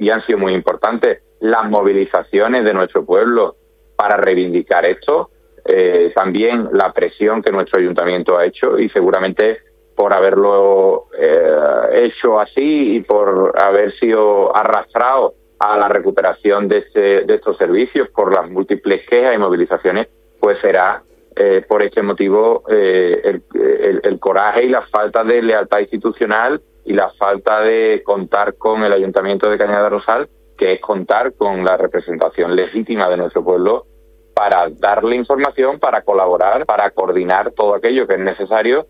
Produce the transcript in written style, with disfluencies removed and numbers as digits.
y han sido muy importantes las movilizaciones de nuestro pueblo para reivindicar esto, también la presión que nuestro ayuntamiento ha hecho, y seguramente por haberlo hecho así y por haber sido arrastrado a la recuperación de estos servicios por las múltiples quejas y movilizaciones, pues será por este motivo el coraje y la falta de lealtad institucional y la falta de contar con el Ayuntamiento de Cañada Rosal, que es contar con la representación legítima de nuestro pueblo para darle información, para colaborar, para coordinar todo aquello que es necesario